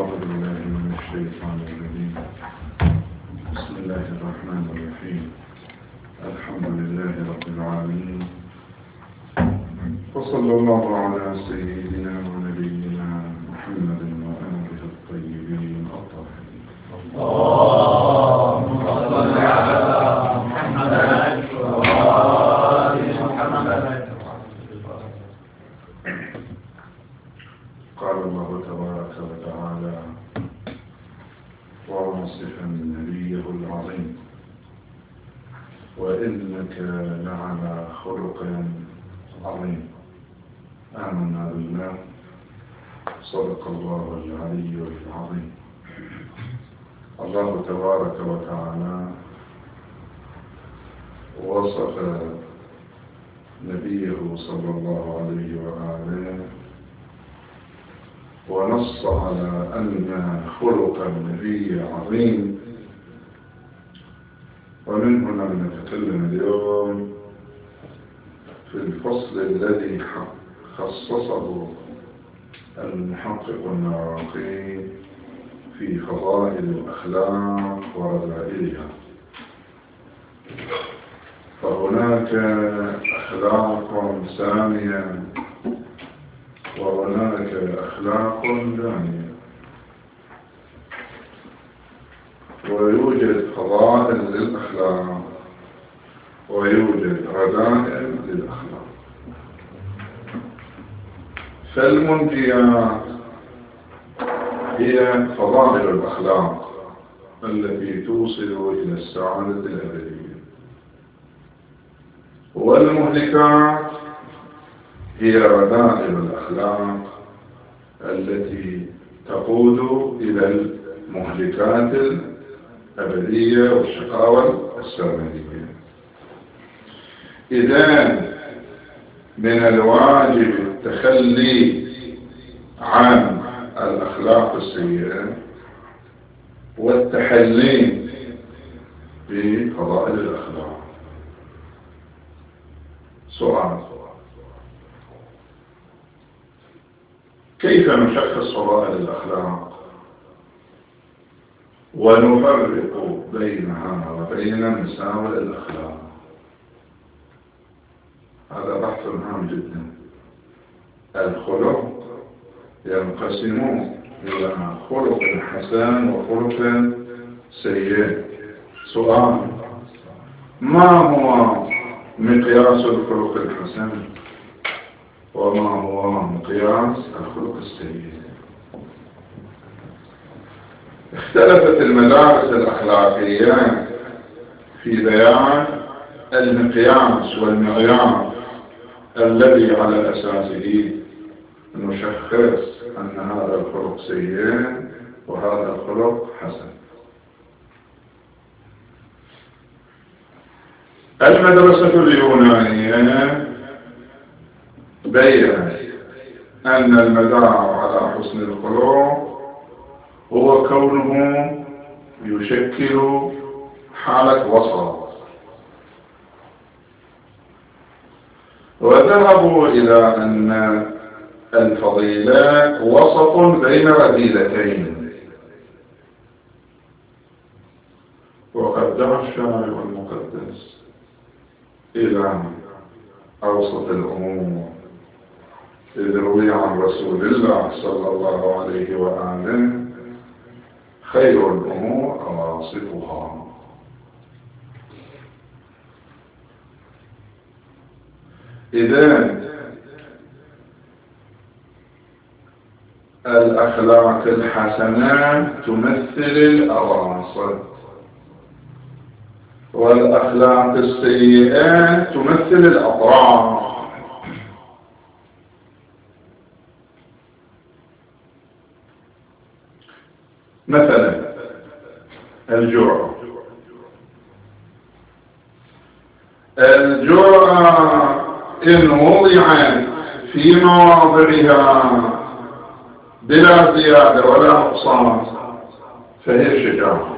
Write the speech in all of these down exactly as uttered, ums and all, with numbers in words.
أعوذ بالله من الشيطان الرجيم. بسم الله الرحمن الرحيم. الحمد لله رب العالمين، وصلى الله على سيدنا ونبينا محمد وآله الطيبين الطاهرين. اللهم صل على محمد وآل محمد. قال الله تبارك وتعالى واصفا نبيه العظيم: وإنك لعلى خلق عظيم. آمنا بالله، صدق الله العلي العظيم. الله تبارك وتعالى وصف نبيه صلى الله عليه وآله ونص على أن خلق النبي عظيم. ومن هنا نتكلم اليوم في الفصل الذي خصصه المحقق النراقي في فضائل الأخلاق ورذائلها. فهناك أخلاق سامية وهناك أخلاق دانية، ويوجد فضائل للأخلاق ويوجد رذائل للأخلاق. فالمنجيات هي فضائل الأخلاق التي توصل إلى السعادة الأبدية، والمهلكات هي رذائل الأخلاق التي تقود إلى المهلكات الأبدية والشقاوة السرمدية. إذن من الواجب التخلي عن الأخلاق السيئة والتحلي بفضائل الأخلاق. سؤال: كيف نشخص فضائل الأخلاق ونفرق بينها وبين مساوئ الأخلاق؟ هذا بحث هام جدا. الخلق ينقسم إلى خلق حسن وخلق سيء. سؤال: ما هو مقياس الخلق الحسن وما هو مقياس الخلق السيء؟ اختلفت المدارس الأخلاقية في بيان المقياس والمعيار الذي على أساسه نشخص أن هذا الخلق سيء وهذا الخلق حسن. المدرسة اليونانية بيّنت أن المدار على حسن الخلق هو كونه يشكل حالة وسط، وذهبوا إلى أن الفضيلة وسط بين رذيلتين. وقد دعا الشارع المقدس إلى أوسط الأمور، إذ روي عن رسول الله صلى الله عليه وآله: خير الأمور أواسطها. إذن الأخلاق الحسنة تمثل الأواسط، والأخلاق السيئة تمثل الأطراف. مثلا الجرأة. الجرأة إن وضعت في مواضعها بلا زيادة ولا نقصان فهي شجاعة،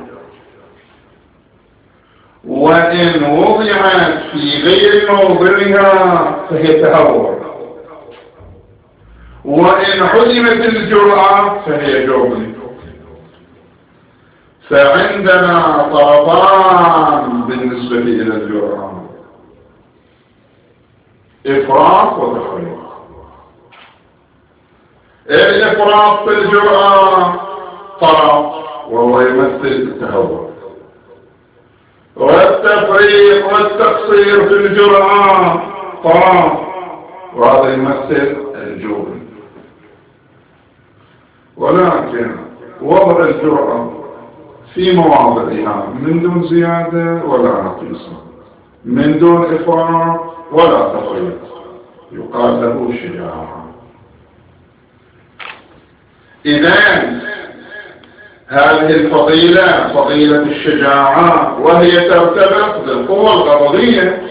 وإن وضعت في غير موضعها فهي تهور، وإن عدمت الجرأة فهي جبن. فعندنا طرفان بالنسبة إلى الجرعة: إفراط وتفريط. الإفراط في الجرعة طرف وهو يمثل التهور، والتفريط والتقصير في الجرعة طرف وهذا يمثل الجبن. ولكن وضع الجرعة في مواضعها من دون زيادة ولا نقيصة، من دون إفراط ولا تفريط، يقال له شجاعة. إذن هذه الفضيلة فضيلة الشجاعة، وهي ترتبط بالقوة الغضبية.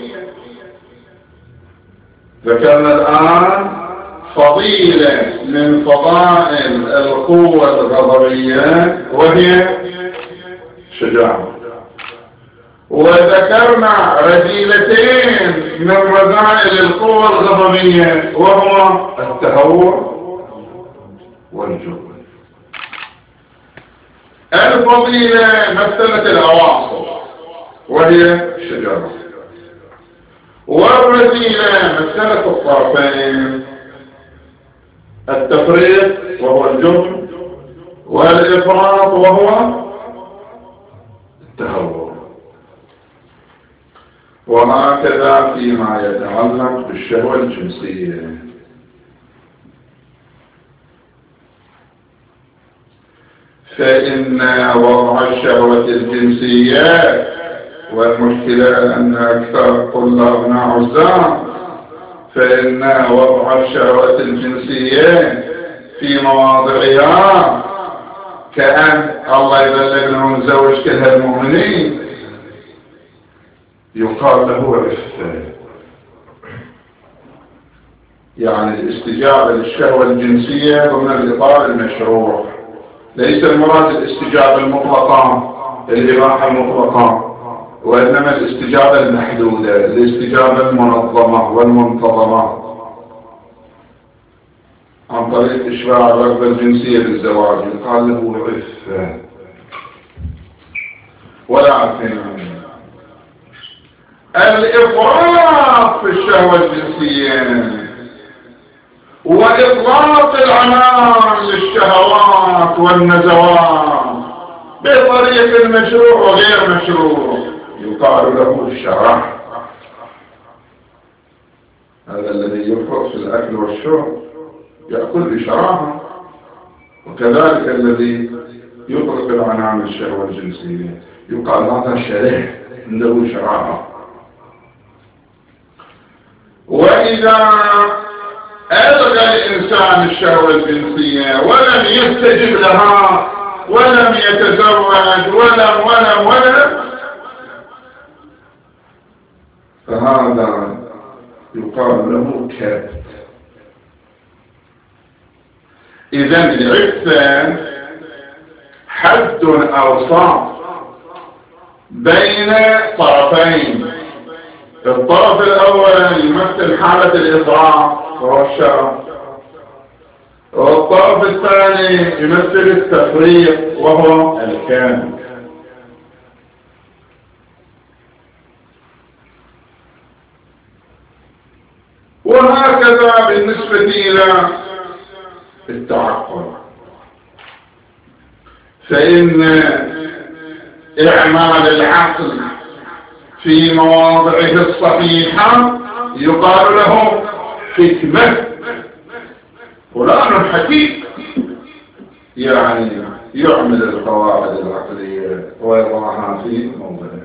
ذكرنا الآن فضيلة من فضائل القوة الغضبية وهي شجاعة، وذكرنا رذيلتين من رذائل القوة الغضبية وهما التهور والجبن. الفضيلة مثلت الأواصر وهي شجاعة، والرذيلة مثلت الطرفين: التفريط وهو الجبن، والإفراط وهو التهور. وهكذا فيما يتعلق بالشهوة الجنسية. فإن وضع الشهوة الجنسية، والمشكلة أن أكثر طلابنا عزام، فإن وضع الشهوة الجنسية في مواضعها كأن الله يبلغنا ونزوج كل هالمؤمنين، يقال له عفة. يعني الاستجابة للشهوة الجنسية ضمن الإطار المشروع، ليس المراد الاستجابة المطلقة الإباحة المطلقة، وإنما الاستجابة المحدودة، الاستجابة المنظمة والمنتظمة عن طريق إشباع الرغبة الجنسية بالزواج، يقال له عفة. ولكن الإفراط في الشهوة الجنسية وإطلاق العنان للشهوات والنزوات بطريق مشروع وغير مشروع يقال له الشرع. هذا الذي يفرط في الأكل والشرب يأكل بشراهة، وكذلك الذي يطلق العنان للشهوة الجنسية يقال هذا شريح عنده شراهة. وإذا ألغى الإنسان الشهوة الجنسية ولم يستجب لها ولم يتزوج ولم ولم ولم فهذا يقال له كبت. إذن العفة حد أوسط بين طرفين: الطرف الأول يمثل حالة الإطراء وهو الشرع، والطرف الثاني يمثل التفريط وهو الكامل. وهكذا بالنسبة إلى التعقل، فإن إعمال العقل في مواضعه الصحيحة يقال له حكمة. فلان حكيم، يعني يعمل القواعد العقلية ويضعها في موضعها.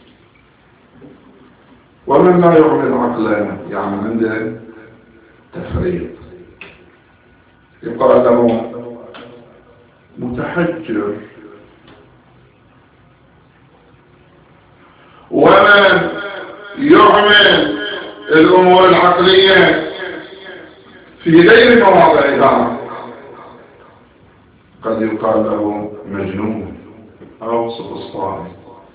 ومن لا يعمل عقله يعني عنده تفريط يقال له متحجر. ومن يعمل الأمور العقلية في غير مواضعها قد يقال له مجنون أو سفسطائي.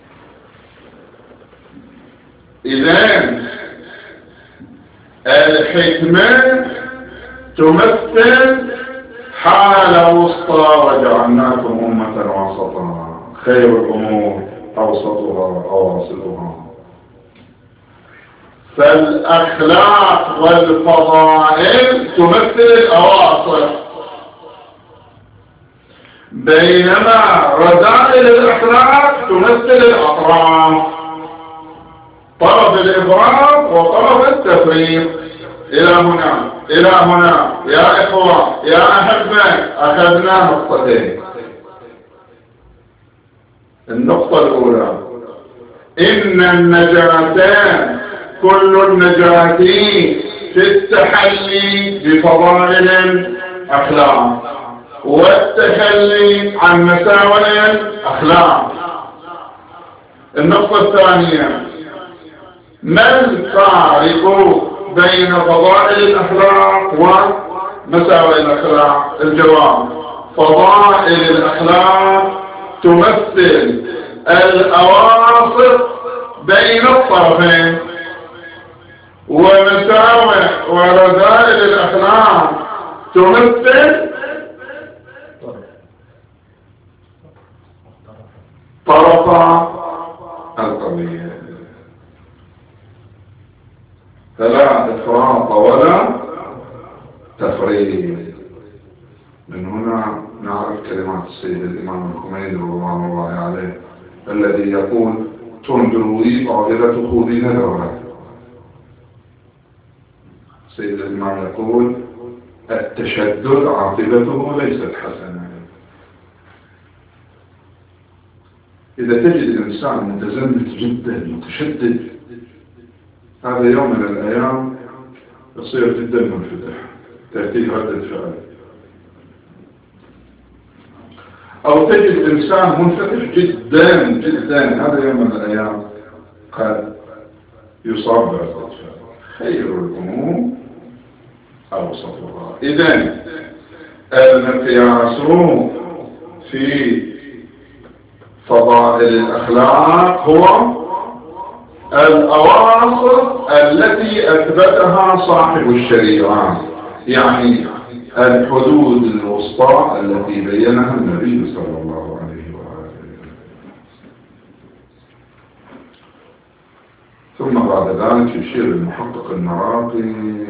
إذن الحكمة تمثل حالة وسطى وجعلناكم أمة وسطا خير الأمور أوسطها أواسطها. فالأخلاق والفضائل تمثل الأواسط، بينما رذائل الأخلاق تمثل الأطراف، طرف الإفراط وطرف التفريط. إلى هنا إلى هنا يا إخوة يا أحبة أخذنا نقطتين. النقطة الأولى إن النجاتين كل النجاتين في التحلي بفضائل الأخلاق والتخلي عن مساوئ الأخلاق. النقطة الثانية ما الفارق بين فضائل الأخلاق ومساوئ الأخلاق؟ الجواب: فضائل الأخلاق تمثل الأواسط بين الطرفين، ومساوئ ورذائل الأخلاق تمثل طرفا القضية. فلا إفراط ولا تفريط. من هنا نعرف كلمات السيد الإمام الخميني رضوان الله عليه الذي يقول: تندروي عاقبته بنذرة. السيد الإمام يقول: التشدد عاقبته ليست حسنة. إذا تجد إنسان متزمت جدا متشدد، هذا يوم من الأيام يصير جدا منفتح، تأتيه ردة فعل. أو تجد إنسان منفتح جدا جدا، هذا يوم من الأيام قد يصاب بردة فعل. خير الأمور أوسطها. إذن المقياس في فضائل الأخلاق هو الأواسط التي أثبتها صاحب الشريعة، يعني الحدود الوسطى التي بينها النبي صلى الله عليه وآله. ثم بعد ذلك يشير المحقق المراقي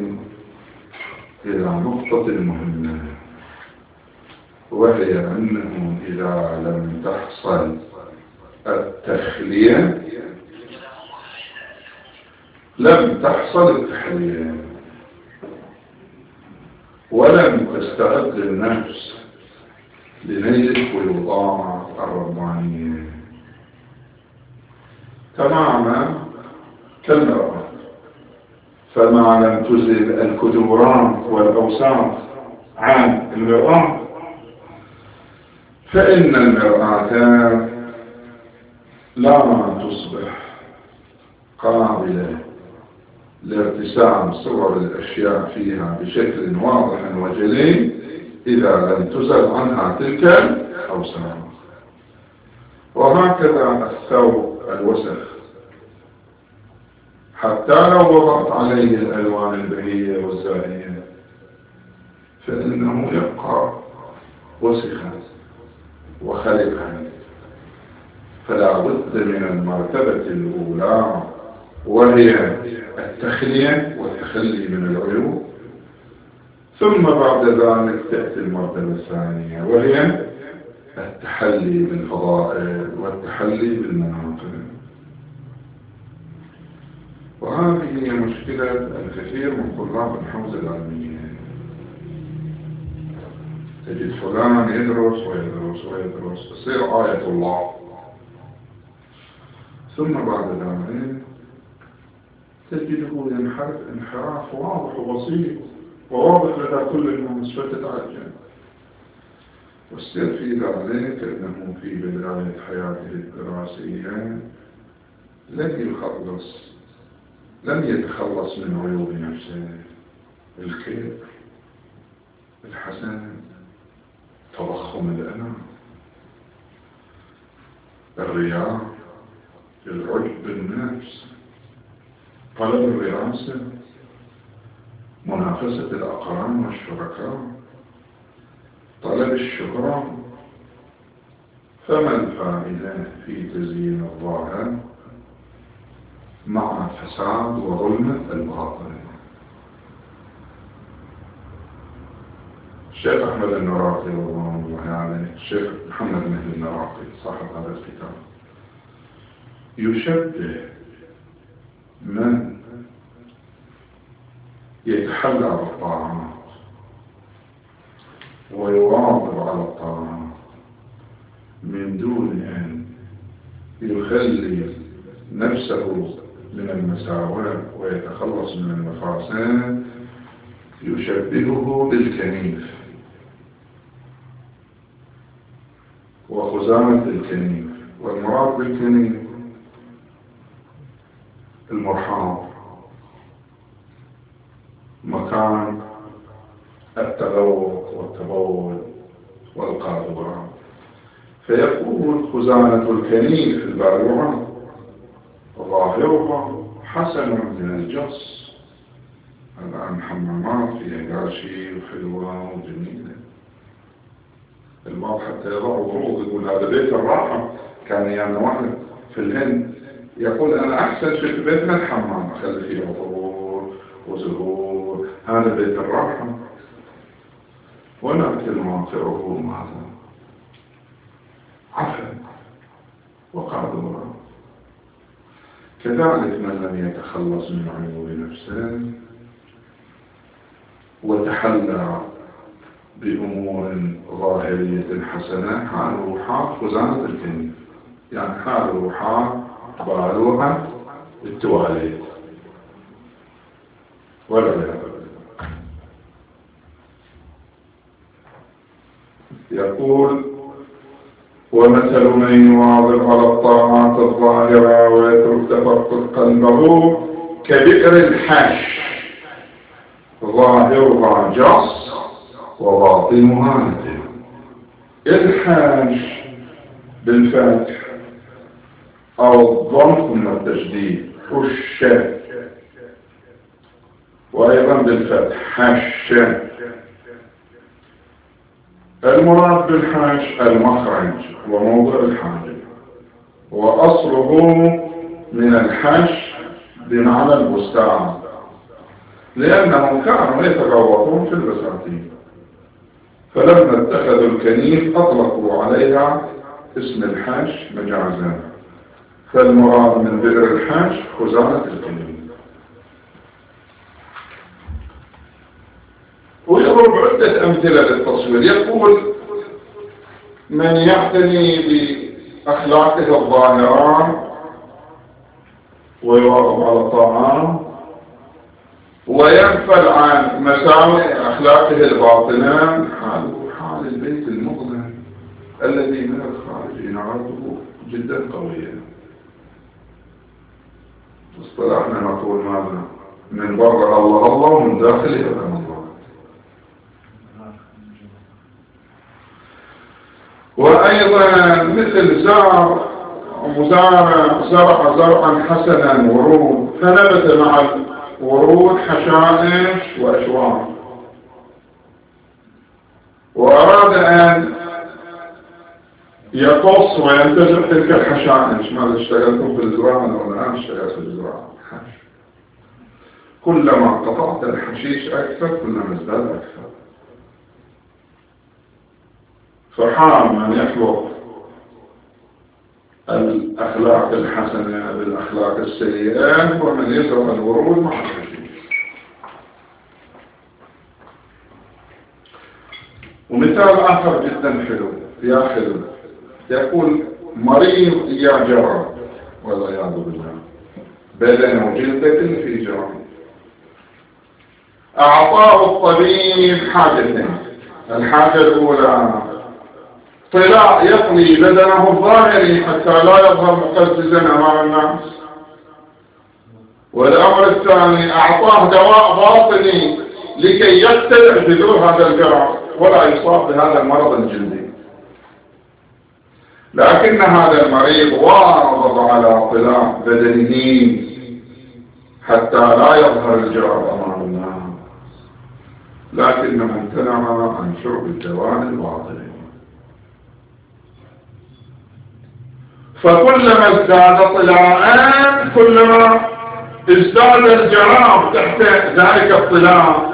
إلى نقطة مهمة، وهي أنه إذا لم تحصل التخلية لم تحصل التحلية، ولم تستعد النفس لنيل الفيوضات الربانية تماما كالمرأة. فما لم تزل الكدورات والأوساط عن المرأة فإن المرأة لا تصبح قابلة لارتسام صور الأشياء فيها بشكل واضح وجلي إذا لم تزل عنها تلك الأوساط. وهكذا الثوب الوسخ، حتى لو وضعت عليه الألوان البهية والزاهية فإنه يبقى وسخا وخلقا. فلا بد من المرتبة الأولى وهي التخلية والتخلي من العيوب، ثم بعد ذلك تأتي المرتبة الثانية وهي التحلي بالفضائل والتحلي بالمناقب. وهذه هي مشكلة الكثير من طلاب الحوزة العلمية. تجد فلان يدرس ويدرس ويدرس يصير آية الله، ثم بعد ذلك تجده ينحرف انحراف واضح وبسيط وواضح لدى كل الناس فتتعجب. والسر في ذلك أنه في بداية حياته الدراسية لم يخلص لم يتخلص من عيوب نفسه: الكبر، الحسن، تضخم الأنا، الرياء، العجب بالنفس، طلب الرئاسة، منافسة الأقران والشركاء، طلب الشهرة. فما الفائدة في تزيين الظاهر مع فساد وظلم الباطن؟ الشيخ أحمد النراقي رضوان الله عليه، الشيخ محمد مهدي النراقي صاحب هذا الكتاب، يشبه من يتحلى بالطاعات ويواظب على الطاعات من دون أن يخلي نفسه من المساوئ ويتخلص من المفاسد، يشبهه بالكنيف وخزامة الكنيف. والمراد بالكنيف المرحاض، مكان التذوق والتبول والقاذورات. فيقول خزانة الكنيف البالغة ظاهرها حسن من الجص. الآن حمامات فيها قاشي وحلوة وجميلة، البعض حتى يضع ورود يقول هذا بيت الراحة. كان يعني واحد في الهند يقول أنا أحسن شيء في بيتنا الحمام، أخلي فيه عطور وزهور، هذا بيت الراحة. ولكن واقعه ماذا؟ عفن وقاذورة. كذلك من لم يتخلص من عيوب نفسه وتحلى بأمور ظاهرية حسنة، حاله حال خزانة الكنيف، يعني حاله حال بالوها التواليت ولا لا. يقول ومثل من يواظب على الطاعات الظاهرة ويترك تفقد قلبه كبئر الحش ظاهرها جص وباطنها ندم. الحش بالفتح أو الضم ثم التشديد حش، وأيضا بالفتح حش. المراد بالحش المخرج وموضع الحاجب، وأصله من الحش بمعنى البستان، لأنهم كانوا يتغوطون في البساتين، فلما اتخذوا الكنيف أطلقوا عليها اسم الحش مجازا. فالمراد من بئر الحش خزانة الكنيف. ويضرب عدة أمثلة للتصوير. يقول من يعتني بأخلاقه الظاهرة ويواظب على الطاعات ويغفل عن مساوئ أخلاقه الباطنة، حاله حال البيت المظلم الذي من الخارج نعرضه جدا قوية. اصطلحنا نقول ماذا؟ من بره الله الله ومن داخله أمام الله. وأيضا مثل زار مزارع زرع زرعا حسنا ورود، فنبت مع الورود حشائش وأشواك، وأراد أن يقص وينتزع تلك الحشائش. ماذا اشتغلتم في الزراعة؟ أنا الآن اشتغلت في الزراعة. كلما قطعت الحشيش أكثر كلما ازداد أكثر. فحال من يخلط الأخلاق الحسنة بالأخلاق السيئة ومن يزرع الورود مع الحشيش. ومثال آخر جدا حلو يا حلو، يقول مريض يا جرى والعياذ بالله بدن وجلدة في جرى، أعطاه الطبيب حاجتين. الحاجة الأولى طلاع يقضي بدنه الظاهري حتى لا يظهر مقززا أمام الناس، والأمر الثاني أعطاه دواء باطني لكي يقتلع جذور هذا الجرح ولا يصاب بهذا المرض الجلدي. لكن هذا المريض واظب على طلاع بدنه حتى لا يظهر الجرح أمام الناس، لكنه امتنع عن شرب الدواء الباطني. فكلما ازداد طلاءً كلما ازداد الجراب تحت ذلك الطلاء،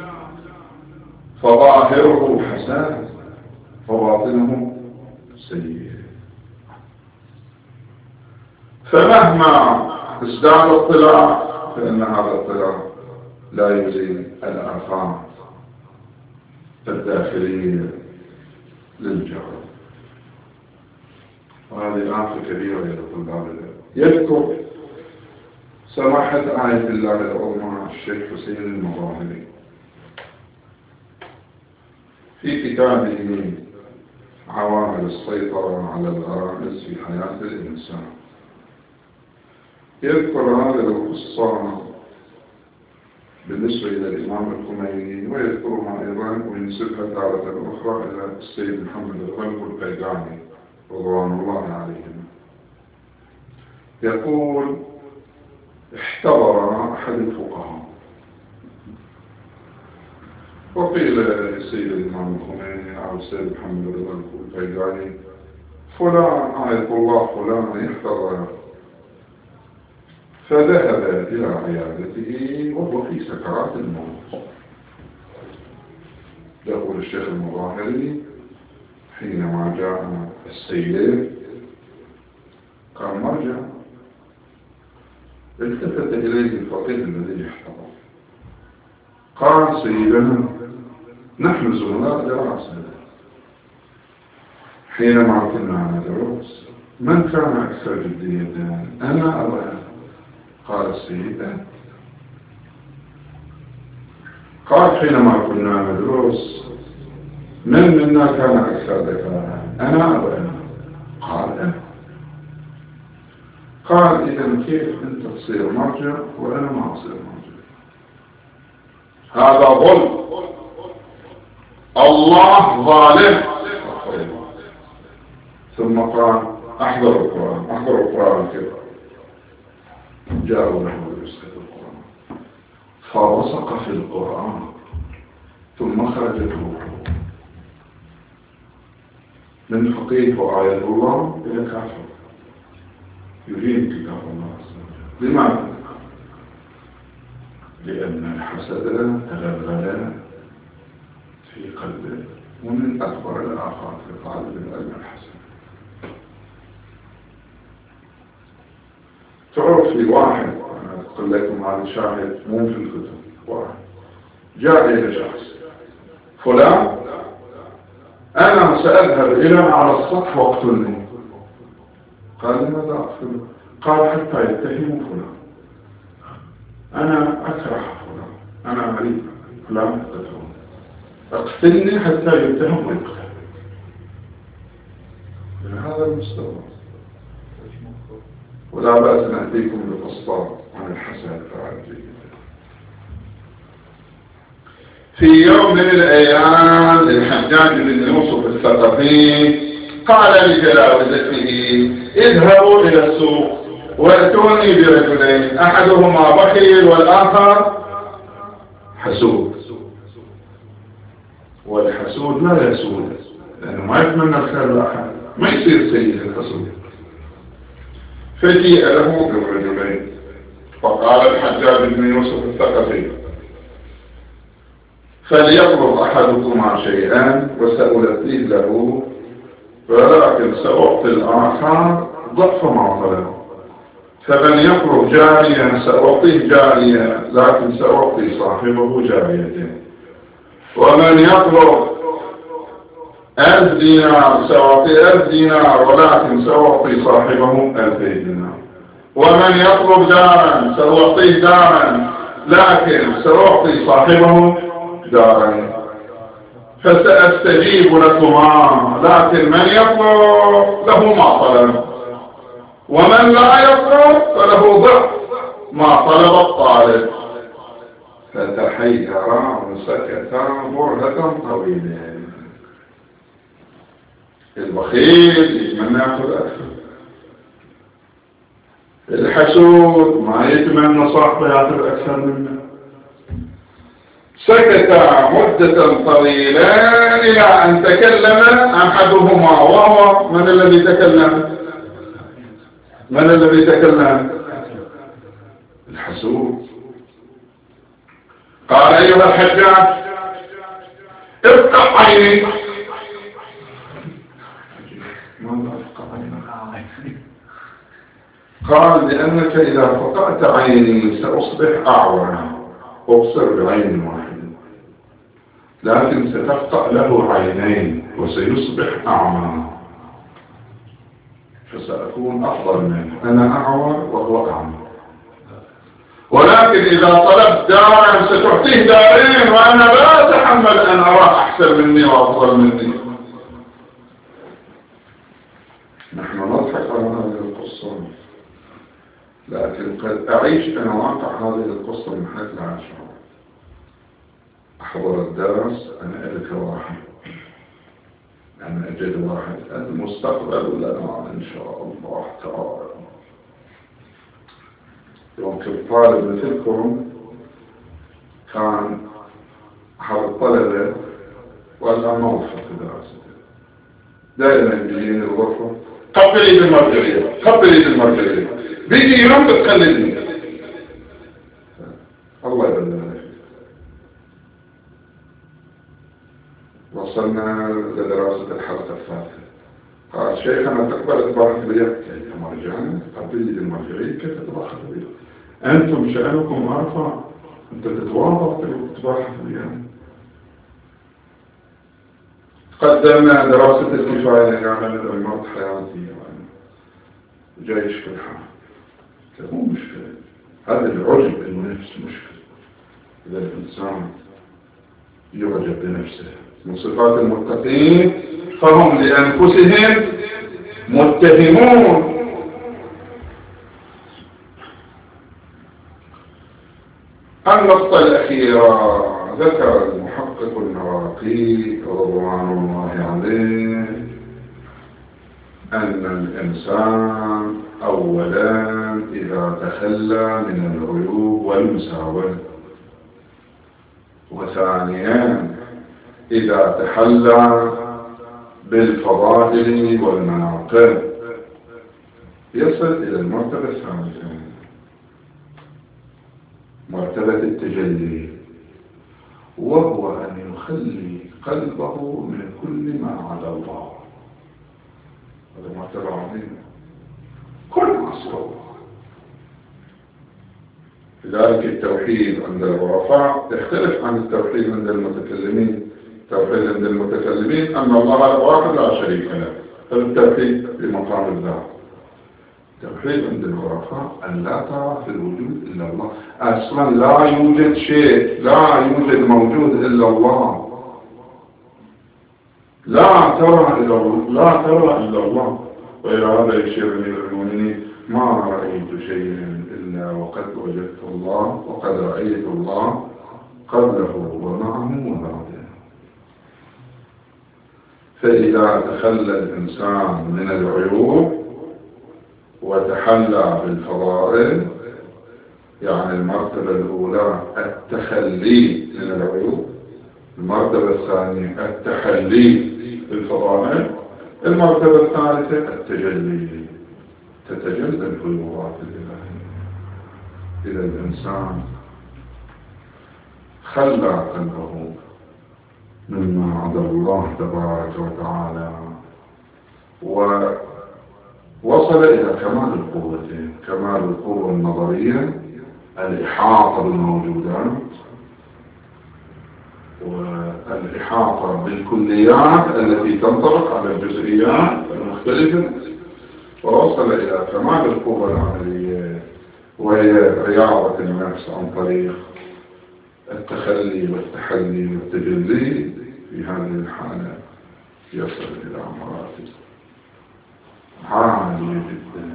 فظاهره حسن وباطنه سيء. فمهما ازداد الطلاء فإن هذا الطلاء لا يزيل الآفات الداخلية للجرب. وهذه آفة كبيرة إلى طلاب العلم. يذكر سماحة آية الله العظمى الشيخ حسين المظاهري في كتابه عوامل السيطرة على الغرائز في حياة الإنسان، يذكر هذه القصة بالنسبة إلى الإمام الخميني، ويذكرها أيضا وينسبها تارة أخرى إلى السيد محمد الغلب البيقاني رضوان الله عليهم. يقول: احتضر أحد الفقهاء وقيل للسيد الإمام الخميني أو السيد محمد الغلب البيقاني: فلان آية الله فلان يحتضر. فذهب إلى عيادته وهو في سكرات الموت. يقول الشيخ المظاهري: حينما جاء السيد قال مرجع، التفت إليه الفقيه الذي يحتضر قال: سيدنا نحن زملاء دراسة، حينما كنا ندرس من كان أكثر جدية، أنا أو أنا؟ قال السيد أنت. قال: حينما كنا ندرس من منا كان أكثر ذكاء، أنا أو أنا؟ قال أنا. قال: إذا كيف أنت تصير مرجع وأنا ما أصير مرجع؟ هذا ظلم، الله ظالم. ثم قال: أحضر القرآن، أحضر القرآن كذا. جاءوا له يسكت القرآن فوثق في القرآن ثم خرجت روحه من فقيه وآية الله إلى كافر يريد كتاب الله عز وجل. لماذا؟ لأن الحسد تغلغل في قلبه، ومن أكبر الآفات في طالب العلم الحسد. تعرف في واحد، أنا أقول لكم هذا شاهد مو في الكتب، واحد جاء إلى شخص: فلان أنا سأذهب إلى على السطح واقتلني. قال: لماذا أقتله؟ قال: حتى يتهم فلان، أنا أكره فلان، أنا أريد فلان يقتله، اقتلني حتى يتهم ويقتل. من هذا المستوى. ولا بأس نأتيكم بقصة عن الحسد فعلا. في يوم من الأيام للحجاج بن يوسف الثقفي قال لجلاوزته: اذهبوا إلى السوق وأتوني برجلين، أحدهما بخيل والآخر حسود. والحسود لا يسود لأنه ما يتمنى الخير لأحد، ما يصير سيد الحسود. فجيء له بالرجلين فقال الحجاج بن يوسف الثقفي: فليطلب أحدكما شيئا وسألتيه له، ولكن سأعطي الآخر ضعف ما طلب. فمن يطلب جاريا سأعطيه جاريا، لكن سأعطي صاحبه جاريتين. ومن يطلب ألف دينار سأعطي ألف دينار، ولكن سأعطي صاحبه ألفي دينار. ومن يطلب دارا سأعطيه دارا، لكن سأعطي صاحبه دارا. فسأستجيب لكما، لكن من يطلب له ما طلب، ومن لا يطلب فله ضعف ما طلب الطالب. فتحيرا وسكتا برهة طويلة. البخيل يتمنى يأخذ أكثر، الحسود ما يتمنى صاحبه يأخذ أكثر منه. سكت مدة طويلة إلى أن تكلم أحدهما، وهو من الذي تكلم؟ من الذي تكلم؟ الحسود. قال أيها الحجاج افقع عيني. ماذا افقع عيني؟ قال لأنك إذا فقعت عيني سأصبح أعور، أبصر بعين واحدة، لكن ستفقع له عينين وسيصبح أعمى، فسأكون أفضل منه، أنا أعور وهو أعمى. ولكن إذا طلبت دارا ستعطيه دارين وأنا لا أتحمل أن أراه أحسن مني وأفضل مني. نحن نضحك على هذه القصة، لكن قد أعيش أنا واقع هذه القصة من حيث لا أشعر. أحضر الدرس أنا ألك واحد، أنا أجد واحد، المستقبل لنا إن شاء الله تعالى. يمكن طالب مثلكم كان أحد الطلبة والآن موفق في دراسته، دائما يجيني الغرفة قبل عيد المرجعية قبل عيد المرجعية، بيجي يوم بتخلدني الله يبلغ. وصلنا لدراسة الحلقة الثالثة، قال شيخنا تقبل إطباق البيض؟ كيف مرجعنا قبل عيد المرجعية كيف إطباق البيض؟ أنتم شأنكم أرفع، أنت تتواضع في إطباق البيض. قدمنا دراسة الكفاية، يعني المرض حياتي جاي يشكل حال، مو مشكلة، هذا العجب النفس مشكلة. إذا الإنسان يعجب بنفسه. من صفات المتقين فهم لأنفسهم متهمون. النقطة الأخيرة ذكر المحقق النواقي رضوان الله عليه أن الإنسان أولا إذا تخلى من العيوب والمساوئ، وثانيا إذا تحلى بالفضائل والمناقب يصل إلى المرتبة الثالثة، مرتبة التجلي، وهو أن يخلي قلبه من كل ما عدا الله. هذا مرتبة عظيمة، كل ما سوى الله. لذلك التوحيد عند العرفاء يختلف عن التوحيد عند المتكلمين. التوحيد عند المتكلمين أن الله واحد لا شريك له، هذا التوحيد بمقام الذات. التوحيد عند العرفاء أن لا ترى في الوجود إلا الله، أصلا لا يوجد شيء، لا يوجد موجود إلا الله، لا ترى إلا الله، لا ترى إلا الله. وإلى هذا يشير أمير المؤمنين: ما رأيت شيئا إلا وقد وجدت الله، وقد رأيت الله قبله ومعه وبعده. فإذا تخلى الإنسان من العيوب وتحلى بالفضائل، يعني المرتبة الأولى التخلي من العيوب، المرتبة الثانية التحلي بالفضائل، المرتبة الثالثة التجلي، تتجلى الفيوضات الإلهية. إذا الإنسان خلى قلبه مما عدا الله تبارك وتعالى ووصل إلى كمال القوتين، كمال القوة النظرية الإحاطة بالموجودات، والإحاطة بالكليات التي تنطبق على الجزئيات المختلفة، ووصل إلى كمال القوة العملية وهي رياضة النفس عن طريق التخلي والتحلي والتجلي. في هذه الحالة يصل إلى مراتب عالية جدا.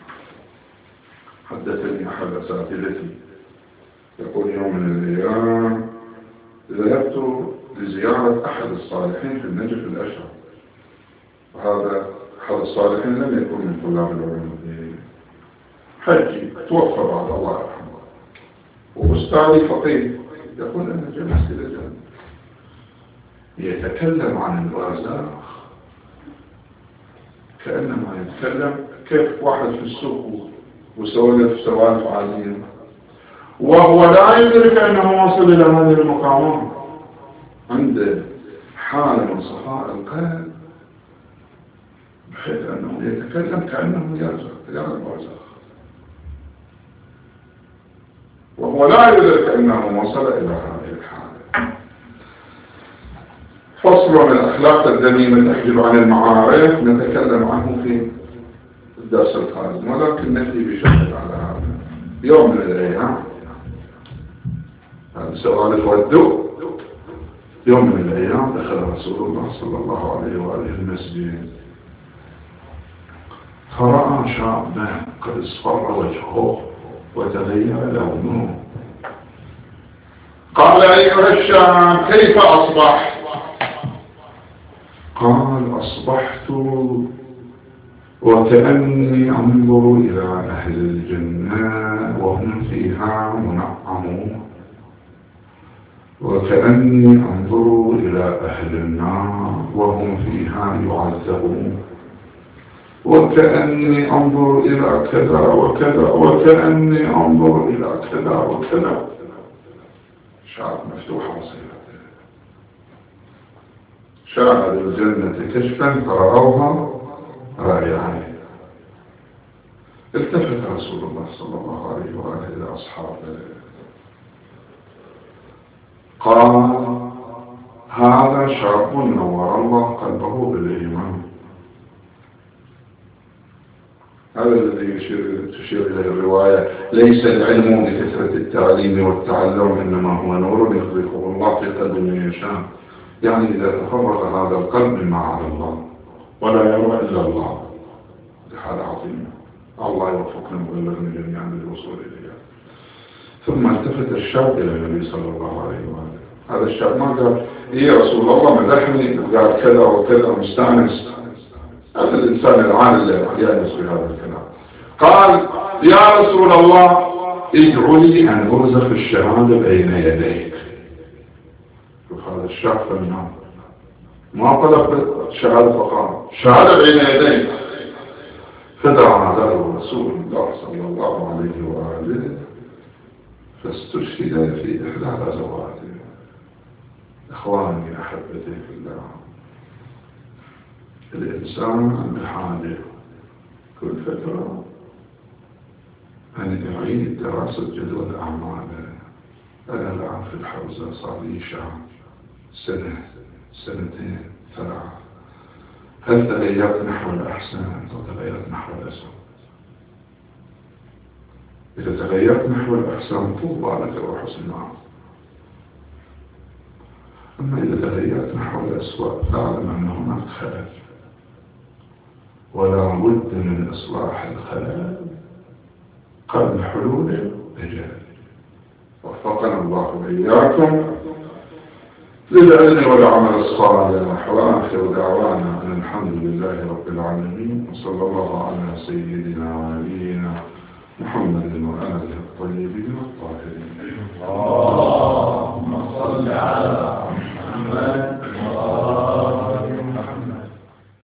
حدثني أحد أساتذتي يقول: يوم من الأيام ذهبت لزيارة أحد الصالحين في النجف الأشرف، وهذا أحد الصالحين لم يكن من طلاب العلوم، حجي توفى بعد الله يرحمه، وأستاذي فقيه. يقول: أنا جلست إلى جنب يتكلم عن البرزخ كأنما يتكلم كيف واحد في السوق وسولف سوالف عادية، وهو لا يدرك أنه وصل إلى هذه المقامات. عنده حالة من صفاء القلب بحيث أنه يتكلم كأنه يرزق البرزخ، وهو لا يدرك أنه وصل إلى هذه الحالة. فصل من الأخلاق الذميمة تحجب عن المعارف نتكلم عنه في الدرس القادم، ولكن نفي بشكل على هذا. يوم من الأيام هذا سؤال ودوا. يوم من الأيام دخل رسول الله صلى الله عليه وآله المسجد، فرأى شابا قد اصفر وجهه وتغير لونه. قال: أيها الشاب، كيف أصبحت؟ قال: أصبحت وكأني أنظر إلى أهل الجنة وهم فيها منعمون، وكأني أنظر إلى أهل النار وهم فيها يعذبون، وكأني أنظر إلى كذا وكذا، وكأني أنظر إلى كذا وكذا. شعب مفتوحة بصيرته، شاهد الجنة كشفا فرأوها رائعين. التفت رسول الله صلى الله عليه وآله إلى أصحابه قال: هذا شاب نور الله قلبه بالإيمان. هذا الذي يشير تشير إليه الرواية: ليس العلم بكثرة التعليم والتعلم، إنما هو نور يخلقه الله في قلب من يشاء. يعني إذا تفرغ هذا القلب مما على الله ولا يرى إلا الله، هذه حالة عظيمة. الله يوفقنا ويبلغنا جميعا للوصول إليها. ثم التفت الشاب إلى النبي صلى الله عليه وآله. هذا الشاب ما قال: إيه يا رسول الله مدحني وقال كذا وكذا مستانس. هذا الإنسان العالي اللي يأنس بهذا الكلام. قال: يا رسول الله، ادعو لي أن أرزق الشهادة بين يديك. شوف هذا الشاب فنان، ما طلب الشهادة فقط، شهادة بين يديك. فدعا له رسول الله صلى الله عليه وآله فاستشهد في إحدى غزواته. إخواني أحبتي في الله، الإنسان بحاجة كل فترة أن يعيد دراسة جدول أعماله. أنا الآن في الحوزة صار لي شهر، سنة، سنتين، ثلاث. هل تغيرت نحو الأحسن أو تغيرت نحو الأسوأ؟ إذا تغيرت نحو الأحسن طوبى لك وحسن معه، أما إذا تغيرت نحو الأسوأ فاعلم أن هناك خلل، ولا بد من إصلاح الخلل قبل حلول الأجل. وفقنا الله وإياكم للعلم والعمل الصالح. وآخر دعوانا أن الحمد لله رب العالمين، وصلى الله على سيدنا ونبينا